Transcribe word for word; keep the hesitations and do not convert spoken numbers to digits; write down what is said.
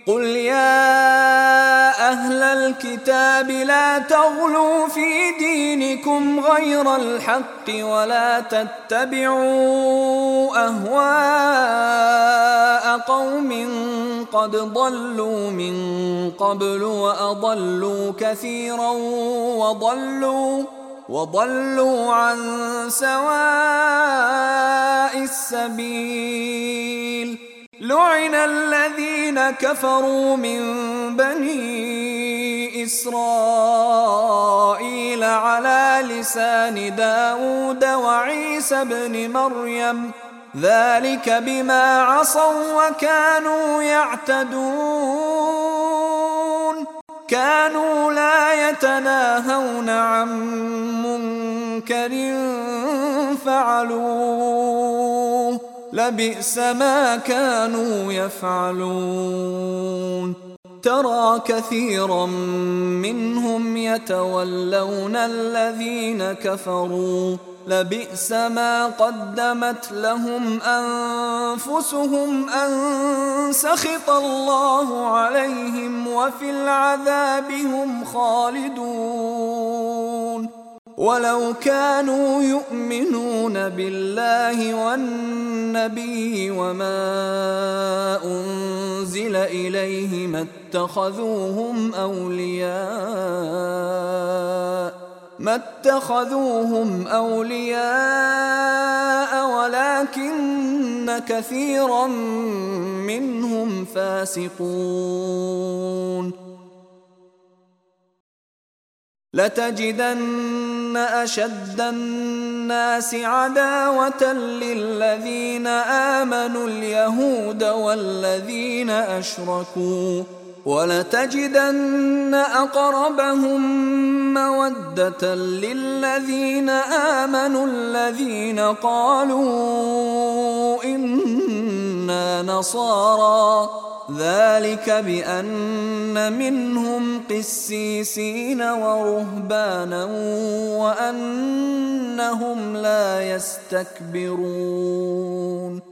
قل يا أهل الكتاب لا تغلوا في دينكم غير الحق ولا تتبعوا أهواء قوم قد ضلوا من قبل وأضلوا كثيرا وضلوا وضلوا عن سواء السبيل. لعن الذين كفروا من بني إسرائيل على لسان داود وعيسى بن مريم ذلك بما عصوا وكانوا يعتدون كانوا لا يتناهون عن منكر فعلوه لبئس ما كانوا يفعلون. ترى كثيرا منهم يتولون الذين كفروا لبئس ما قدمت لهم أنفسهم أن سخط الله عليهم وفي العذاب هم خالدون. ولو كانوا يؤمنون بالله والنبي وما أنزل إليه ما اتخذوهم أولياء ما اتخذوهم أولياء ولكن كثيرا منهم فاسقون. لتجدن أشد الناس عداوة للذين آمنوا اليهود والذين أشركوا ولتجدن أقربهم مودة للذين آمنوا الذين قالوا إنا نصارى ذلك بأن منهم قسيسين ورهبانا وأنهم لا يستكبرون.